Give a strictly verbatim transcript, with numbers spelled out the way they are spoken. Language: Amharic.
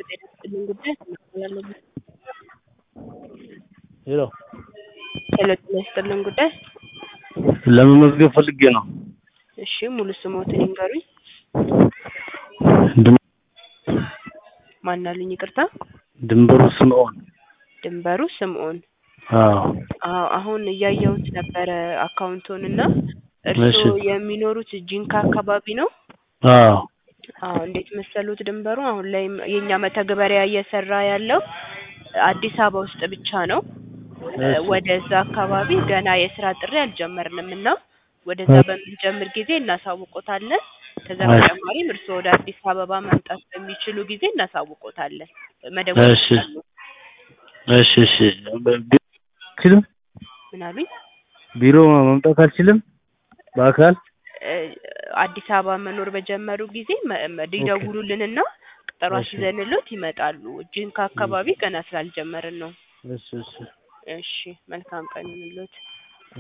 ጤና ጉዳይ ተናግረናል። ሄሎ ሄሎ ጤና ይስጥልን ጉዳይ ለመመዝገብ ፈልጌ ነው። እሺ ሙሉ ስሞትን ይንገሩኝ። ድም ማን አሉኝ? ይቅርታ ድንበሩ ስምዖን። ድንበሩ ስምዖን። አዎ አዎ አሁን እያየሁት ነበረ አካውንቶንና እርሶ የሚኖሩት ጂንካ አካባቢ ነው? አዎ አዎ እንዴት መሰሉት ድንበሩ አሁን ላይ የኛ መተግበሪያ እየሰራ ያለው አዲስ አበባ ውስጥ ብቻ ነው። ወደዛ አካባቢ ገና የስራ ጥሪ አልጀመርንምና ወደዛ በምንጀምር ጊዜ እናሳውቆታለን። ከዛ በተጨማሪም እርሶ ወደ አዲስ አበባ መምጣት በሚችሉ ጊዜ እናሳውቆታለን። መደወል ይችላሉ። እሺ እሺ ቢሮ ምን አሉኝ? ቢሮ መምጣት አልችልም በአካል አዲስ አበባ መኖር በጀመሩ ጊዜ ይደውሉልንና ቀጠሮ አስይዘንልዎት ይመጣሉ። ጂንካ አካባቢ ገና ስላልጀመርን ነው። እሺ እሺ እሺ መልካም ቀን ይሁንልዎት።